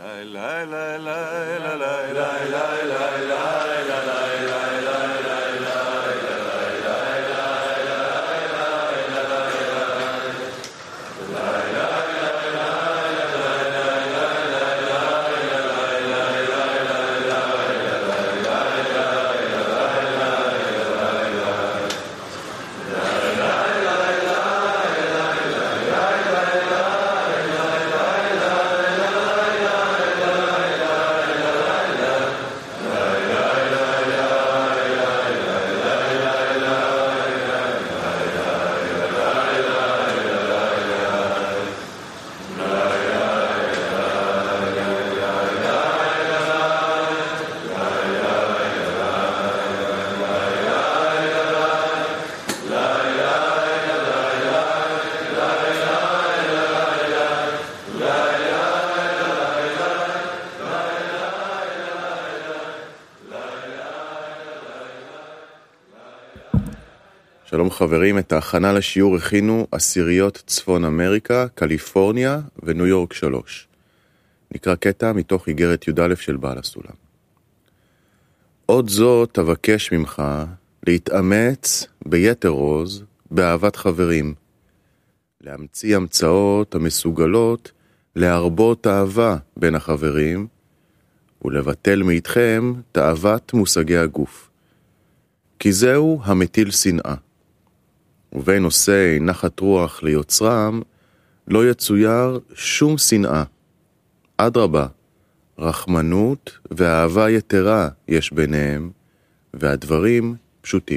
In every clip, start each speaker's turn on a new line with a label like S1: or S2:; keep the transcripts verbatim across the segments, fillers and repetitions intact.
S1: שלום חברים, את ההכנה לשיעור הכינו עשיריות צפון אמריקה, קליפורניה וניו יורק שלוש. נקרא קטע מתוך איגרת י"א של בעל הסולם. עוד זאת תבקש ממך להתאמץ ביתר עוז באהבת חברים, להמציא המצאות המסוגלות להרבות אהבה בין החברים, ולבטל מאיתכם תאוות מושגי הגוף. כי זהו המטיל שנאה. ובין עושי נחת רוח ליוצרם, לא יצויר שום שנאה. אדרבה, רחמנות ואהבה יתרה יש ביניהם, והדברים פשוטים.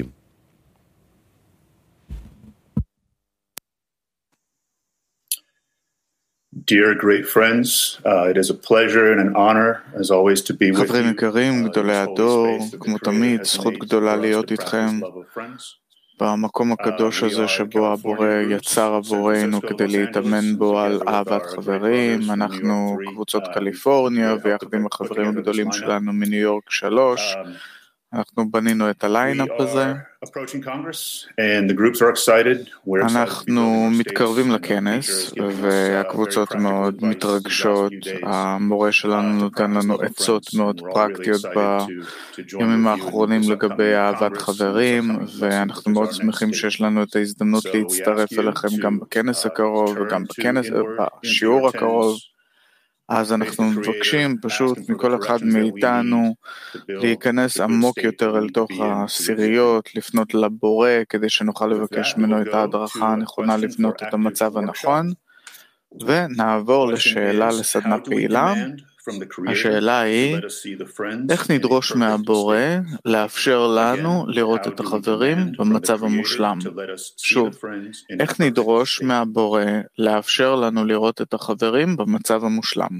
S2: Dear great friends, uh, it is a pleasure and an honor, as always, to be with you.
S3: חברים יקרים, גדולי הדור, כמו תמיד, זכות גדולה להיות איתכם במקום הקדוש הזה שבו הבורא יצר עבורנו כדי להתאמן בו על אהבת חברים. אנחנו קבוצות קליפורניה ויחד עם החברים הגדולים שלנו מניו יורק שלוש. אנחנו בנינו את הליינאפ הזה. אנחנו מתקרבים לכנס והקבוצות מאוד מתרגשות. המורה שלנו נותן לנו עצות מאוד פרקטיות בימים האחרונים לגבי אהבת חברים, ואנחנו מאוד שמחים שיש לנו את ההזדמנות להצטרף אליכם גם בכנס הקרוב וגם בכנס, בשיעור הקרוב. אז אנחנו מבקשים פשוט מכל אחד מאיתנו להיכנס עמוק יותר אל תוך העשיריות, לפנות לבורא כדי שנוכל לבקש ממנו את ההדרכה הנכונה לבנות את המצב הנכון, ונעבור לשאלה לסדנה פעילה. השאלה היא, איך נדרוש מהבורא לאפשר לנו לראות את החברים במצב המושלם? שוב, איך נדרוש מהבורא לאפשר לנו לראות את החברים במצב המושלם?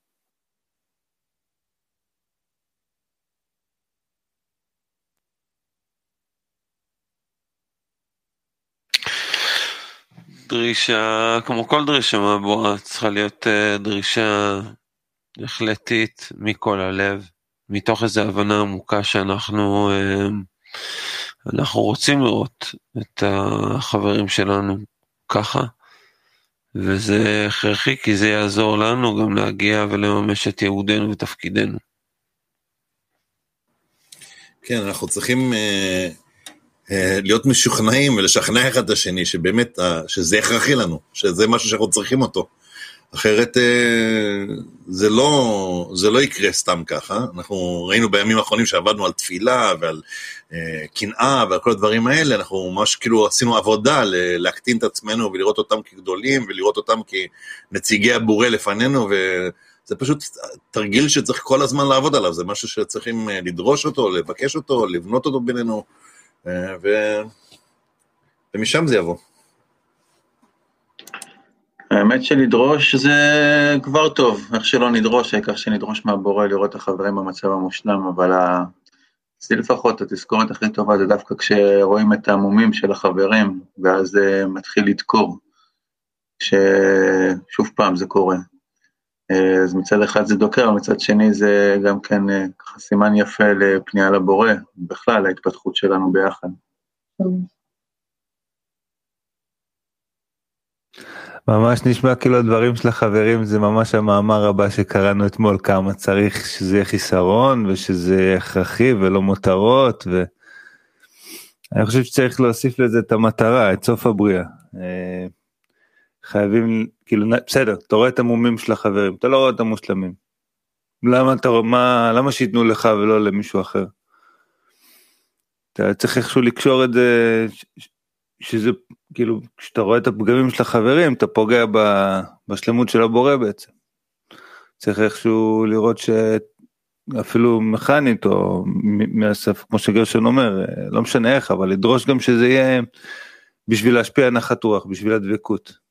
S4: דרישה, כמו כל דרישה מהבורא, צריכה להיות דרישה החלטית מכל הלב, מתוך איזו הבנה עמוקה שאנחנו אנחנו רוצים לראות את החברים שלנו ככה, וזה הכרחי כי זה יעזור לנו גם להגיע ולממש את ייעודנו ותפקידנו.
S5: כן, אנחנו צריכים אה, אה, להיות משוכנעים ולשכנע אחד את השני שבאמת אה, שזה הכרחי לנו, שזה משהו שאנחנו צריכים אותו. אחרת זה לא, זה לא יקרה סתם ככה. אנחנו ראינו בימים האחרונים שעבדנו על תפילה ועל קנאה ועל כל הדברים האלה, אנחנו ממש כאילו עשינו עבודה להקטין את עצמנו ולראות אותם כגדולים ולראות אותם כנציגי הבורא לפנינו, וזה פשוט תרגיל שצריך כל הזמן לעבוד עליו, זה משהו שצריכים לדרוש אותו, לבקש אותו, לבנות אותו בינינו, ו... ומשם זה יבוא.
S6: האמת שלדרוש זה כבר טוב, איך שלא נדרוש, כך שנדרוש מהבורא לראות את החברים במצב המושלם, אבל זה לפחות התזכורת הכי טובה, זה דווקא כשרואים את המומים של החברים, ואז זה מתחיל לדקור, ששוב פעם זה קורה. אז מצד אחד זה דוקר, מצד שני זה גם כן ככה סימן יפה לפנייה לבורא, בכלל ההתפתחות שלנו ביחד.
S7: ממש נשמע כאילו הדברים של החברים, זה ממש המאמר הבא שקראנו אתמול, כמה צריך שזה יהיה חיסרון, ושזה יהיה הכרחי ולא מותרות, ואני חושב שצריך להוסיף לזה את המטרה, את סוף הבריאה. חייבים, כאילו, בסדר, אתה רואה את המומים של החברים, אתה לא רואה את המושלמים. למה אתה רואה, מה, למה שיתנו לך ולא למישהו אחר? אתה צריך איכשהו לקשור את זה, שזה, כאילו, כשאתה רואה את הפגמים של החברים, אתה פוגע בשלמות של הבורא בעצם. צריך איכשהו לראות שאפילו מכנית, או מהסף, כמו שגרשון אומר, לא משנה איך, אבל לדרוש גם שזה יהיה בשביל להשפיע נחת רוח, בשביל הדבקות.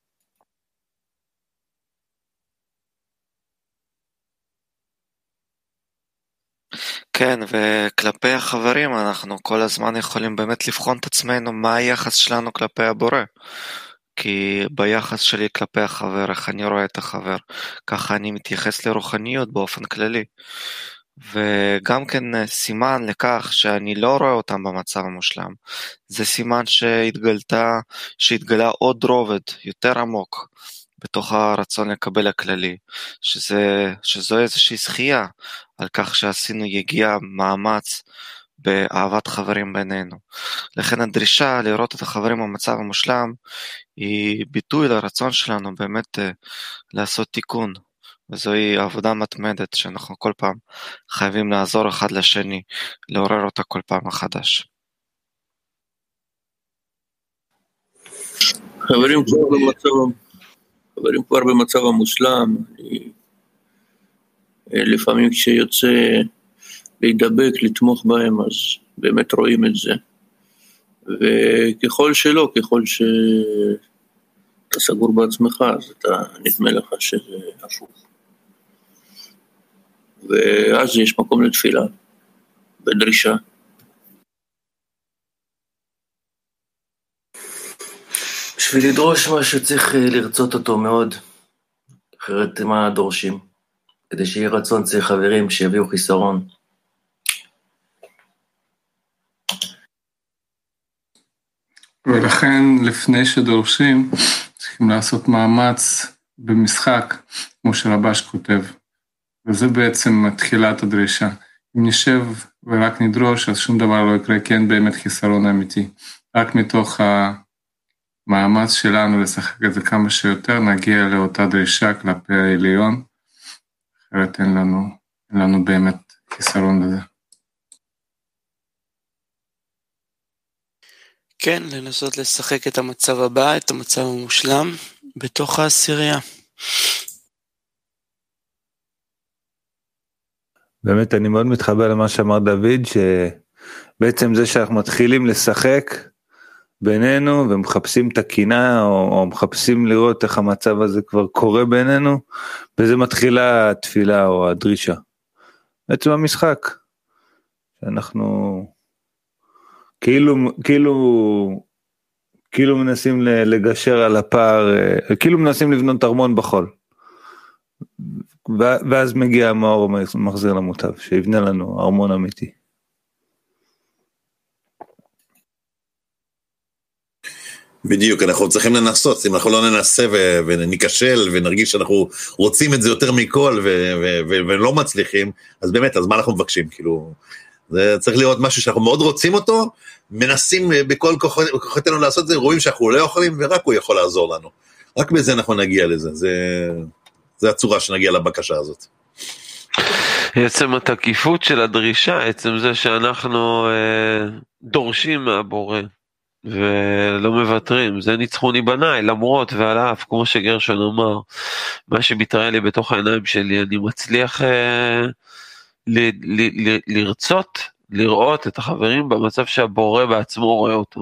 S8: כן, וכלפי החברים אנחנו כל הזמן יכולים באמת לבחון את עצמנו מה היחס שלנו כלפי הבורא. כי ביחס שלי כלפי החבר, איך אני רואה את החבר, ככה אני מתייחס לרוחניות באופן כללי. וגם כן סימן לכך שאני לא רואה אותם במצב המושלם. זה סימן שהתגלתה, שהתגלה עוד רובד יותר עמוק בתוך הרצון לקבל הכללי, שזה, שזו איזושהי זכייה על כך שעשינו יגיע מאמץ באהבת חברים בינינו. לכן הדרישה לראות את החברים במצב המושלם היא ביטוי לרצון שלנו באמת לעשות תיקון, וזוהי עבודה מתמדת שאנחנו כל פעם חייבים לעזור אחד לשני, לעורר אותה כל פעם מחדש.
S9: חברים כבר במצב, חברים כבר במצב המושלם, לפעמים כשיוצא להידבק, לתמוך בהם, אז באמת רואים את זה. וככל שלא, ככל שאתה סגור בעצמך, אז אתה נדמה לך שזה הפוך. ואז יש מקום לתפילה, בדרישה.
S10: בשביל לדרוש משהו צריך לרצות אותו מאוד, אחרת מה דורשים? כדי שיהיה רצון צריך חברים שיביאו חיסרון.
S3: ולכן לפני שדורשים צריכים לעשות מאמץ במשחק, כמו שרבש כותב. וזה בעצם תחילת הדרישה. אם נשב ורק נדרוש, אז שום דבר לא יקרה, כי אין באמת חיסרון אמיתי. רק מתוך המאמץ שלנו לשחק את זה כמה שיותר, נגיע לאותה דרישה כלפי העליון, אחרת אין לנו, אין לנו באמת חיסרון לזה.
S11: כן, לנסות לשחק את המצב הבא, את המצב המושלם, בתוך העשירייה.
S7: באמת אני מאוד מתחבר למה שאמר דוד, שבעצם זה שאנחנו מתחילים לשחק בינינו, ומחפשים את הקינה, או, או מחפשים לראות איך המצב הזה כבר קורה בינינו, וזה מתחילה התפילה או הדרישה. בעצם המשחק, שאנחנו כאילו, כאילו, כאילו מנסים לגשר על הפער, כאילו מנסים לבנות ארמון בחול. ואז מגיע המאור מחזיר למוטב, שיבנה לנו ארמון אמיתי.
S5: בדיוק, אנחנו צריכים לנסות, אם אנחנו לא ננסה וניקשל ונרגיש שאנחנו רוצים את זה יותר מכל ולא מצליחים, אז באמת, אז מה אנחנו מבקשים? כאילו, זה צריך לראות משהו שאנחנו מאוד רוצים אותו, מנסים בכל כוחותינו לעשות את זה, רואים שאנחנו לא יכולים ורק הוא יכול לעזור לנו. רק בזה אנחנו נגיע לזה, זה... זה הצורה שנגיע לבקשה הזאת.
S4: עצם התקיפות של הדרישה, עצם זה שאנחנו אה, דורשים מהבורא, ולא מבטרים, זה ניצחוני בניי, למרות ועל אף, כמו שגרשון אמר, מה שמתראה לי בתוך העיניים שלי, אני מצליח אה, ל, ל, ל, לרצות, לראות את החברים במצב שהבורא בעצמו רואה אותו.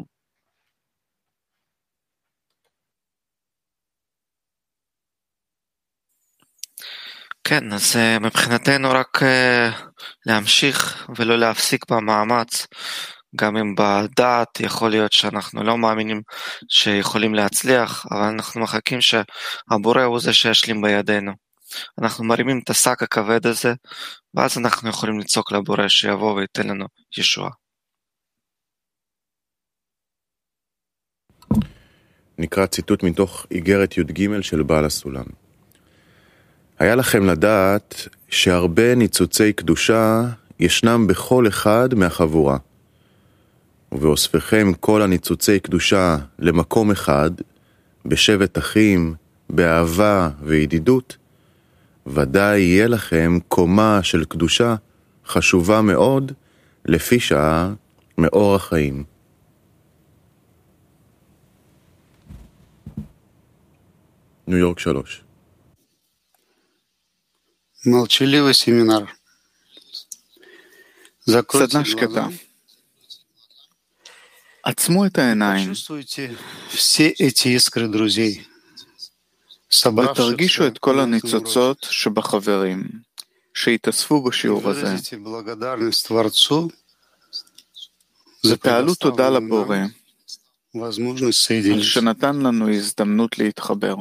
S8: כן, אז מבחינתנו רק להמשיך ולא להפסיק במאמץ, גם אם בדעת יכול להיות שאנחנו לא מאמינים שיכולים להצליח, אבל אנחנו מחכים שהבורא הוא זה שישלים בידינו. אנחנו מרימים את השק הכבד הזה, ואז אנחנו יכולים לצעוק לבורא שיבוא וייתן לנו ישועה.
S1: נקרא ציטוט מתוך איגרת י"ג של בעל הסולם. היה לכם לדעת שהרבה ניצוצי קדושה ישנם בכל אחד מהחבורה. ובאוספכם כל הניצוצי קדושה למקום אחד, בשבט אחים, באהבה וידידות, ודאי יהיה לכם קומה של קדושה חשובה מאוד, לפי שעה מאור החיים. ניו יורק שלוש.
S12: Молчаливый семинар.
S3: סדנה שקטה. עצמו את העיניים ותרגישו את כל הניצוצות שבחברים שהתאספו בשיעור הזה, ותעלו תודה לבורא על שנתן לנו הזדמנות להתחבר.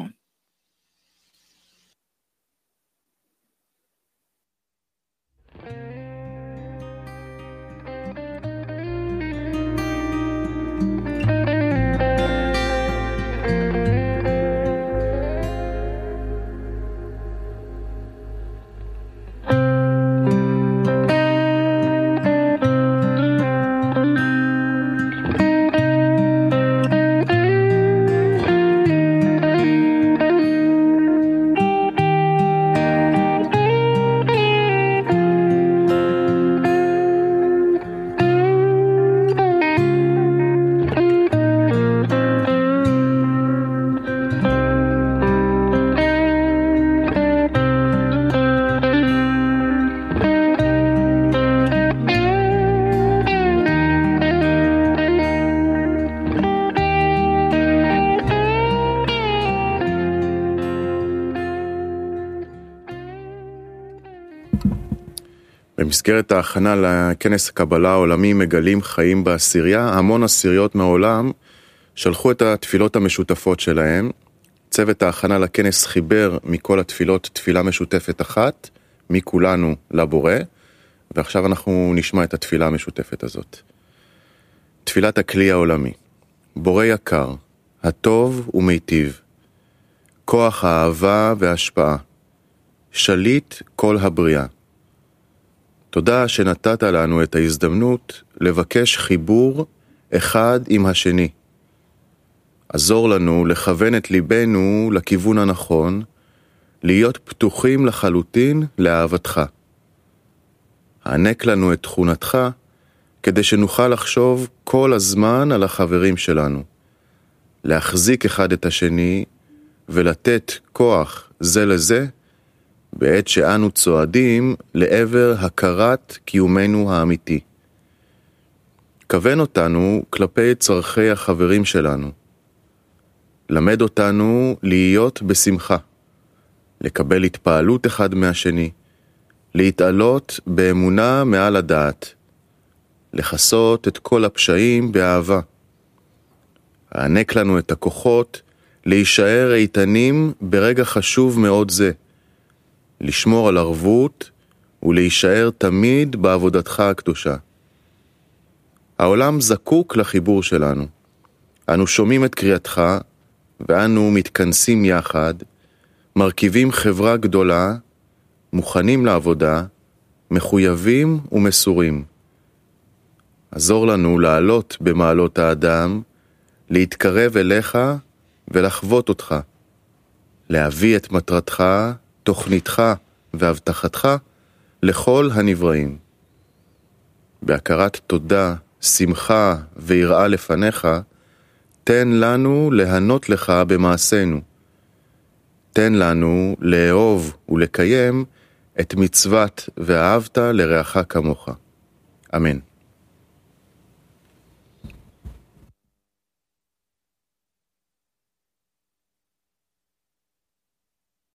S1: במסגרת ההכנה לכנס הקבלה העולמי מגלים חיים בעשירייה, המון עשיריות מהעולם שלחו את התפילות המשותפות שלהם. צוות ההכנה לכנס חיבר מכל התפילות תפילה משותפת אחת, מכולנו לבורא, ועכשיו אנחנו נשמע את התפילה המשותפת הזאת. תפילת הכלי העולמי. בורא יקר, הטוב ומיטיב, כוח האהבה וההשפעה, שליט כל הבריאה. תודה שנתת לנו את ההזדמנות לבקש חיבור אחד עם השני. עזור לנו לכוון את ליבנו לכיוון הנכון, להיות פתוחים לחלוטין לאהבתך. הענק לנו את תכונתך, כדי שנוכל לחשוב כל הזמן על החברים שלנו, להחזיק אחד את השני ולתת כוח זה לזה, בעת שאנו צועדים לעבר הכרת קיומנו האמיתי. כוון אותנו כלפי צרכי החברים שלנו. למד אותנו להיות בשמחה, לקבל התפעלות אחד מהשני, להתעלות באמונה מעל הדעת, לחסות את כל הפשעים באהבה. הענק לנו את הכוחות להישאר איתנים ברגע חשוב מאוד זה, לשמור על ערבות ולהישאר תמיד בעבודתך הקדושה. העולם זקוק לחיבור שלנו. אנו שומעים את קריאתך ואנו מתכנסים יחד, מרכיבים חברה גדולה, מוכנים לעבודה, מחויבים ומסורים. עזור לנו לעלות במעלות האדם, להתקרב אליך ולחוות אותך, להביא את מטרתך, תוכניתך והבטחתך לכל הנבראים. בהכרת תודה, שמחה ויראה לפניך, תן לנו להנות לך במעשינו. תן לנו לאהוב ולקיים את מצוות ואהבת לרעך כמוך. אמן.